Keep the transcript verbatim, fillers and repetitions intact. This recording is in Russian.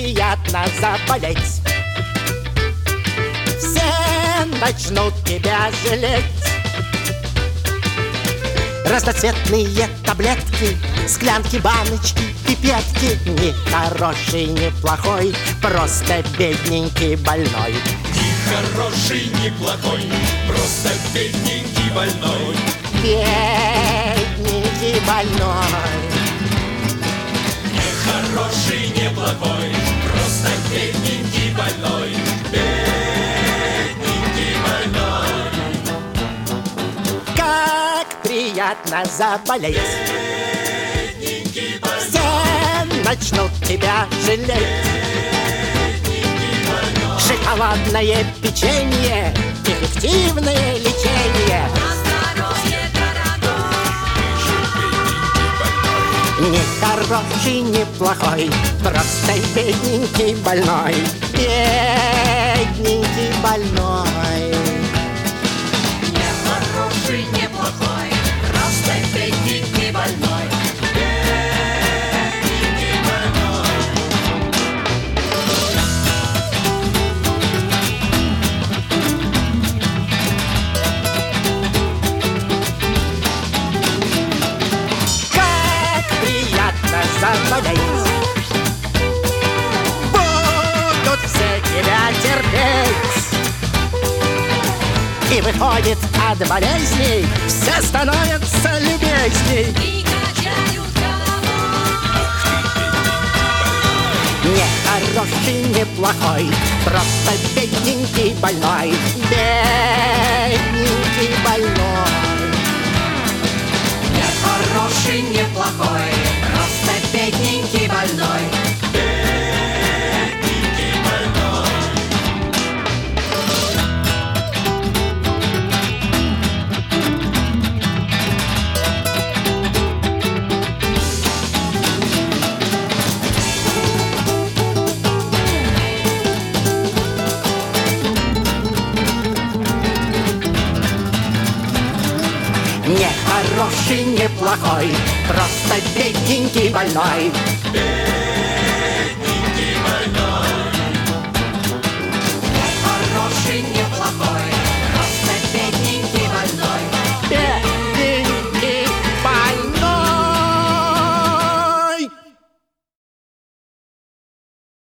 приятно заболеть. Все начнут тебя жалеть. Разноцветные таблетки, склянки, баночки, пипетки. Ни хороший, ни плохой, просто бедненький больной. Ни хороший, ни плохой, просто бедненький больной. Бедненький больной. Ни хороший, ни плохой, просто бедненький больной. Бедненький больной. Как приятно заболеть. Бедненький больной. Все начнут тебя жалеть. Шоколадное печенье, эффективное лечение. Ни хороший, ни плохой, просто бедненький больной. Бедненький больной. Не хороший, не плохой, просто бедненький больной. Бедненький больной. Как приятно заболеть. Будут все тебя терпеть. И выходит от болезней, все становятся любезней. И качают головой. Не хороший, не плохой, просто бедненький больной. Бедненький больной. Не хороший, не плохой, просто бедненький больной. Бедненький больной. Не хороший, не плохой, просто бедненький больной.